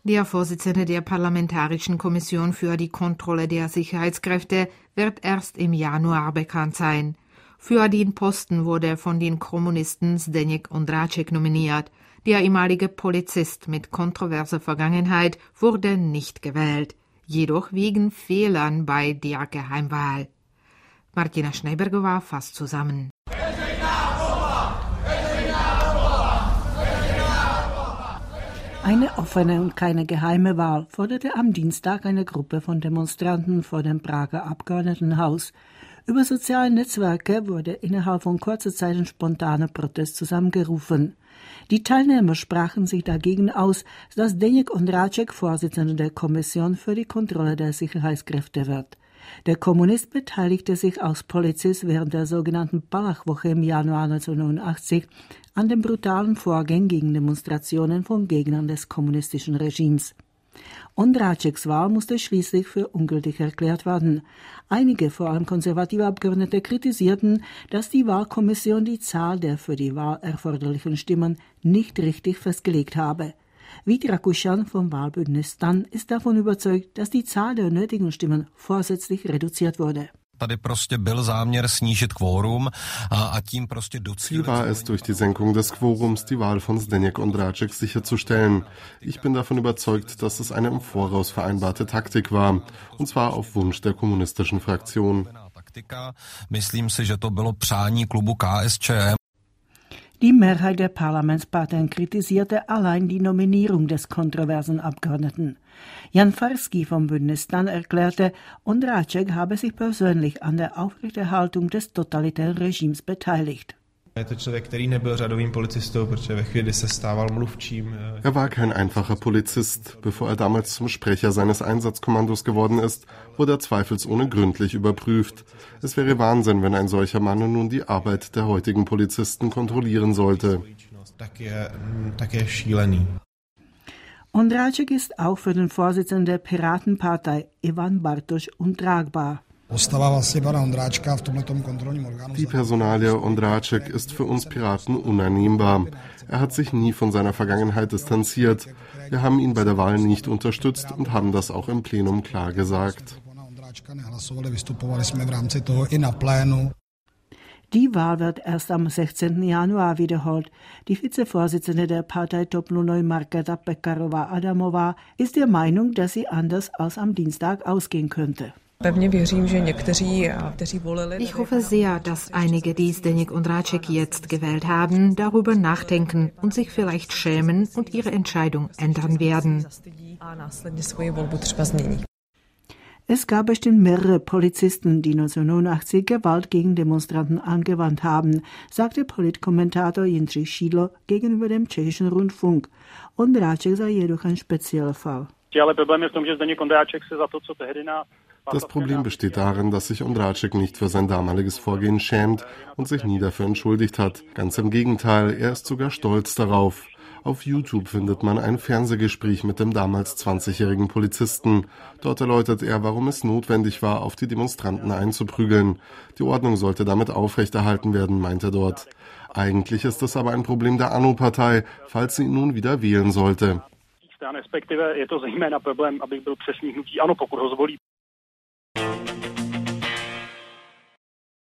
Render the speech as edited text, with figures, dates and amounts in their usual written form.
Der Vorsitzende der Parlamentarischen Kommission für die Kontrolle der Sicherheitskräfte wird erst im Januar bekannt sein. Für den Posten wurde von den Kommunisten Zdeněk Ondráček nominiert. Der ehemalige Polizist mit kontroverser Vergangenheit wurde nicht gewählt, jedoch wegen Fehlern bei der Geheimwahl. Martina Schneibergová fasst zusammen. Eine offene und keine geheime Wahl forderte am Dienstag eine Gruppe von Demonstranten vor dem Prager Abgeordnetenhaus. Über soziale Netzwerke wurde innerhalb von kurzer Zeit ein spontaner Protest zusammengerufen. Die Teilnehmer sprachen sich dagegen aus, dass Zdeněk Ondráček Vorsitzender der Kommission für die Kontrolle der Sicherheitskräfte wird. Der Kommunist beteiligte sich als Polizist während der sogenannten Palachwoche im Januar 1989 an den brutalen Vorgängen gegen Demonstrationen von Gegnern des kommunistischen Regimes. Ondráčeks Wahl musste schließlich für ungültig erklärt werden. Einige, vor allem konservative Abgeordnete, kritisierten, dass die Wahlkommission die Zahl der für die Wahl erforderlichen Stimmen nicht richtig festgelegt habe. Vít Rakušan vom Wahlbündnis STAN ist davon überzeugt, dass die Zahl der nötigen Stimmen vorsätzlich reduziert wurde. Ziel war es, durch die Senkung des Quorums die Wahl von Zdeněk Ondráček sicherzustellen. Ich bin davon überzeugt, dass es eine im Voraus vereinbarte Taktik war, und zwar auf Wunsch der kommunistischen Fraktion. Die Mehrheit der Parlamentsparteien kritisierte allein die Nominierung des kontroversen Abgeordneten. Jan Farský vom Bündnis STAN erklärte, Ondráček habe sich persönlich an der Aufrechterhaltung des totalitären Regimes beteiligt. Er war kein einfacher Polizist. Bevor er damals zum Sprecher seines Einsatzkommandos geworden ist, wurde er zweifelsohne gründlich überprüft. Es wäre Wahnsinn, wenn ein solcher Mann nun die Arbeit der heutigen Polizisten kontrollieren sollte. Ondráček ist auch für den Vorsitzenden der Piratenpartei, Ivan Bartoš, untragbar. Die Personalie Ondráček ist für uns Piraten unannehmbar. Er hat sich nie von seiner Vergangenheit distanziert. Wir haben ihn bei der Wahl nicht unterstützt und haben das auch im Plenum klar gesagt. Die Wahl wird erst am 16. Januar wiederholt. Die Vizevorsitzende der Partei TOP 09 Markéta Pekarová-Adamová ist der Meinung, dass sie anders als am Dienstag ausgehen könnte. Ich hoffe sehr, dass einige, die Zdeněk Ondráček jetzt gewählt haben, darüber nachdenken und sich vielleicht schämen und ihre Entscheidung ändern werden. Es gab bestimmt mehrere Polizisten, die 1989 Gewalt gegen Demonstranten angewandt haben, sagte Politkommentator Jindřich Šídlo gegenüber dem tschechischen Rundfunk. Ondráček sei jedoch ein spezieller Fall. Das Problem besteht darin, dass sich Ondráček nicht für sein damaliges Vorgehen schämt und sich nie dafür entschuldigt hat. Ganz im Gegenteil, er ist sogar stolz darauf. Auf YouTube findet man ein Fernsehgespräch mit dem damals 20-jährigen Polizisten. Dort erläutert er, warum es notwendig war, auf die Demonstranten einzuprügeln. Die Ordnung sollte damit aufrechterhalten werden, meint er dort. Eigentlich ist das aber ein Problem der ANO-Partei, falls sie ihn nun wieder wählen sollte. Respektive je to zejména problém, abych byl přesný, hnutí ANO, pokud ho zvolí.